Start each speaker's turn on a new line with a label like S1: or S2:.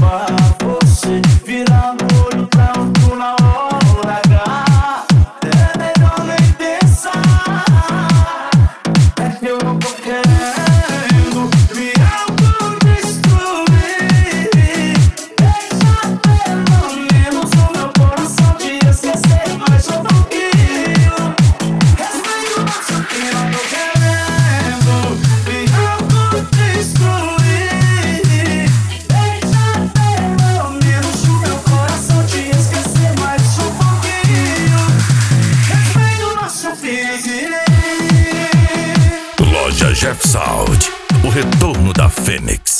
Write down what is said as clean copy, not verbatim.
S1: pra você. Virar o olho pra outro na hora H. É melhor nem pensar. É que eu não tô querendo me autodestruir. Deixa pelo menos o meu coração te esquecer mais um pouquinho. Respeito nosso que não tô querendo me autodestruir. Deixa pelo menos o meu coração te esquecer mais um pouquinho. Respeito nosso feeling.
S2: Loja Jeff Sound, o retorno da Fênix.